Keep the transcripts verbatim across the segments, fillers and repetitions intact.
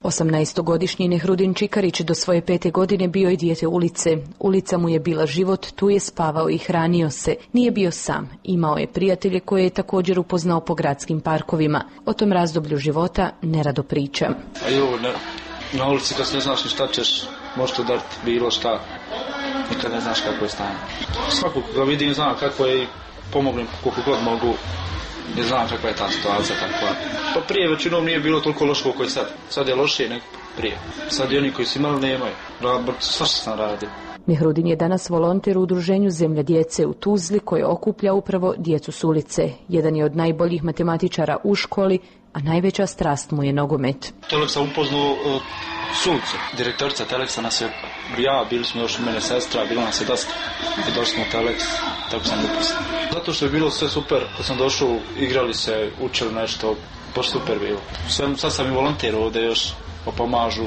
osamnaestogodišnji Nehrudin Čikarić do svoje pete godine bio je dijete ulice. Ulica mu je bila život, tu je spavao i hranio se. Nije bio sam, imao je prijatelje koje je također upoznao po gradskim parkovima. O tom razdoblju života nerado priča. A jo, ne, na ulici kad ne znaš ni šta ćeš, možeš to dati bilo šta. Nikad ne znaš kako je stanje. Svakog ga vidim, znam kako je i pomognem koliko god mogu. Ne znam kakva je ta situacija takva. Pa prije većinom nije bilo toliko loško kako je sad. Sad je lošije nego prije. Sad i oni koji su imali nemaju. Sva što sam radio. Nehrudin je danas volonter u udruženju Zemlja djece u Tuzli koje okuplja upravo djecu s ulice. Jedan je od najboljih matematičara u školi, a najveća strast mu je nogomet. Telek sam upoznao uh, s ulice. Direktorica Teleksa nas je, ja, bili smo još mene sestra, bilo nas je dosta. I došli smo u Teleks, tako sam upoznao. Zato što je bilo sve super, kad sam došao, igrali se, učili nešto, baš super bilo. Sve, sad sam i volonter ovdje još, pa pomažu.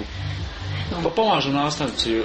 Pa pomažu nastavnici,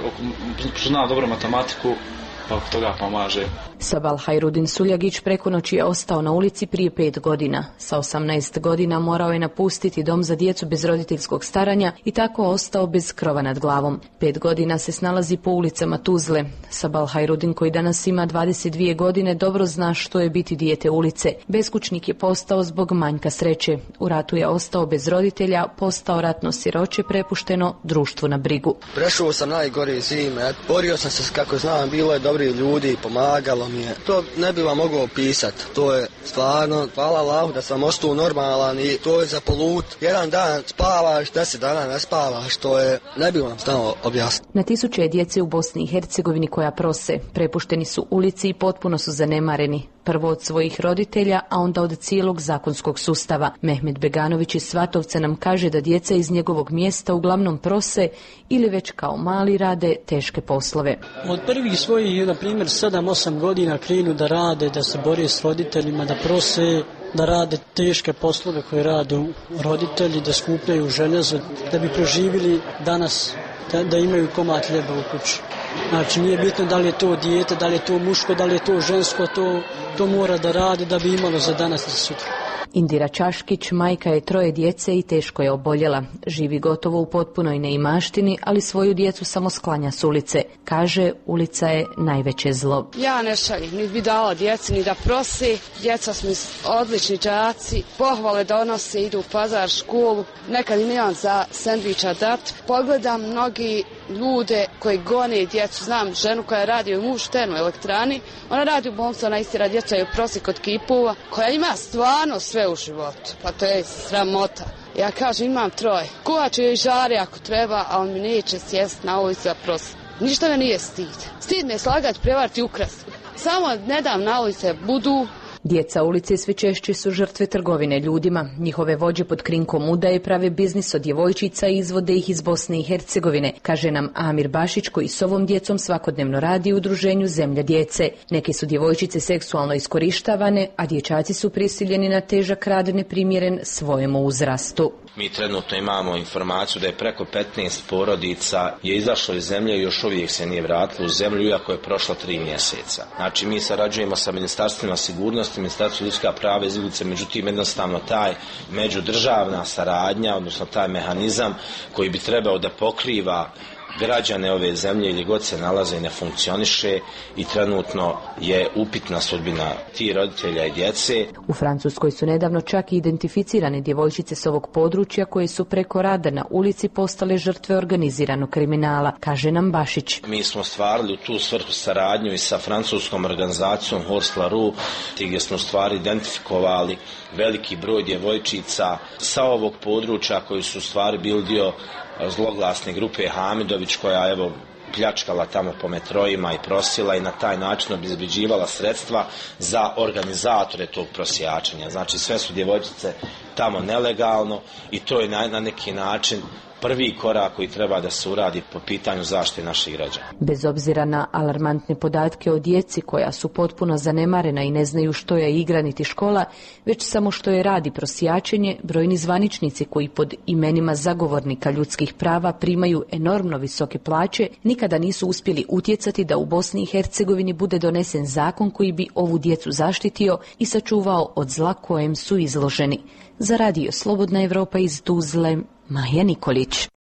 zna dobro matematiku, pa oko toga pomaže. Sabal Hajrudin Suljagić preko noći je ostao na ulici prije pet godina. Sa osamnaest godina morao je napustiti dom za djecu bez roditeljskog staranja i tako ostao bez krova nad glavom. Pet godina se snalazi po ulicama Tuzle. Sabal Hajrudin, koji danas ima dvadeset dvije godine, dobro zna što je biti dijete ulice. Beskućnik je postao zbog manjka sreće. U ratu je ostao bez roditelja, postao ratno siroče, prepušteno društvu na brigu. Prešao sam najgore zime, borio sam se kako znam, bilo je dobri ljudi, pomagalo mi je. To ne bi vam mogao opisati. To je stvarno, hvala Allahu da sam ostao normalan i to je za polut. Jedan dan spavaš, deset dana ne spavaš, to je, ne bi vam znao objasniti. Na tisuće je djece u Bosni i Hercegovini koja prose, prepušteni su ulici i potpuno su zanemareni. Prvo od svojih roditelja, a onda od cijelog zakonskog sustava. Mehmet Beganović iz Svatovca nam kaže da djeca iz njegovog mjesta uglavnom prose ili već kao mali rade teške poslove. Od prvih svojih, na primjer, sedam osam godina krenu da rade, da se bore s roditeljima, da prose, da rade teške poslove koje rade roditelji, da skupljaju željezo, da bi proživjeli danas, da, da imaju komad hljeba u kući. Znači nije bitno da li je to dijete, da li je to muško, da li je to žensko, to, to mora da radi da bi imalo za danas i za sutra. Indira Čaškić, majka je troje djece i teško je oboljela. Živi gotovo u potpunoj neimaštini, ali svoju djecu samo sklanja s ulice. Kaže, ulica je najveće zlo. Ja ne šaljem, ni bi dala djeci, ni da prosi. Djeca smo odlični đaci, pohvale donose, idu u pazar, školu. Nekad im imam za sendviča dat. Pogledam mnogi ljude koji gone djecu. Znam ženu koja radi u muštenu elektrani. Ona radi u bolnicu, ona istira djeca i prosi kod kipova, koja ima stvarno sve u životu. Pa to je sramota. Ja kažem, imam troje. Kuvaću joj žare ako treba, a on mi neće sjest na ulici da prosi. Ništa me nije stid. Stid me slagati, prevariti, ukrasti. Samo ne dam na ulice budu. Djeca ulice sve češće su žrtve trgovine ljudima. Njihove vođe pod krinkom udaje prave biznis od djevojčica i izvode ih iz Bosne i Hercegovine, kaže nam Amir Bašić, koji s ovom djecom svakodnevno radi u udruženju Zemlja djece. Neke su djevojčice seksualno iskorištavane, a dječaci su prisiljeni na težak rad neprimjeren svojemu uzrastu. Mi trenutno imamo informaciju da je preko petnaest porodica je izašlo iz zemlje i još uvijek se nije vratilo u zemlju, iako je prošlo tri mjeseca. Znači mi sarađujemo sa ministarstvima sigurnosti, ministarstvo ljudska prava i izbjeglice, međutim jednostavno taj međudržavna saradnja, odnosno taj mehanizam koji bi trebao da pokriva građane ove zemlje ili god se nalaze ne funkcioniše i trenutno je upitna sudbina ti roditelja i djece. U Francuskoj su nedavno čak i identificirane djevojčice s ovog područja koje su preko rada na ulici postale žrtve organiziranog kriminala, kaže nam Bašić. Mi smo stvarili u tu svrhu saradnju i sa francuskom organizacijom Horst La Rue, gdje smo stvari identifikovali veliki broj djevojčica sa ovog područja koji su stvari bili dio zloglasne grupe Hamidović koja evo pljačkala tamo po metrojima i prosila i na taj način obezbeđivala sredstva za organizatore tog prosjačenja. Znači sve su djevojčice tamo nelegalno i to je na, na neki način prvi korak koji treba da se uradi po pitanju zaštite naših građana. Bez obzira na alarmantne podatke o djeci koja su potpuno zanemarena i ne znaju što je igra niti škola, već samo što je radi prosjačenje, brojni zvaničnici koji pod imenima zagovornika ljudskih prava primaju enormno visoke plaće, nikada nisu uspjeli utjecati da u Bosni i Hercegovini bude donesen zakon koji bi ovu djecu zaštitio i sačuvao od zla kojem su izloženi. Za radio Slobodna Evropa iz Tuzle, Maja Nikolić.